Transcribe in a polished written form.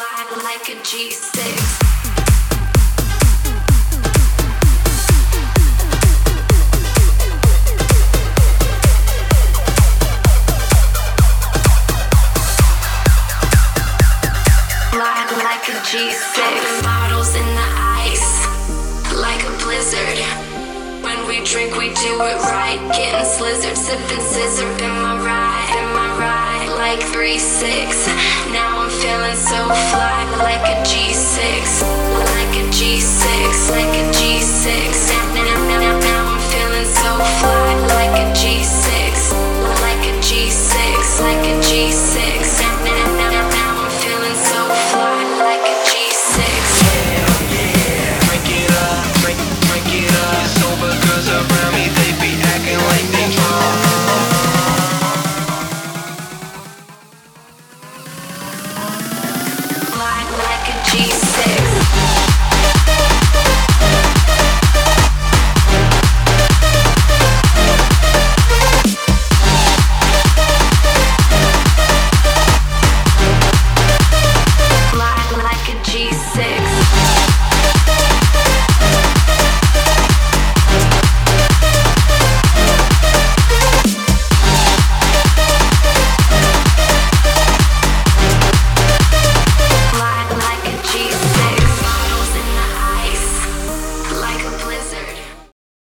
fly like a G6. Like a G6. Bottles in the ice, like a blizzard. When we drink, we do it right. Getting slizzard, sipping scissor. In my ride, like 3-6. Now I'm feeling so fly, like a G6. Like a G6, like a G6. Now I'm feeling so fly.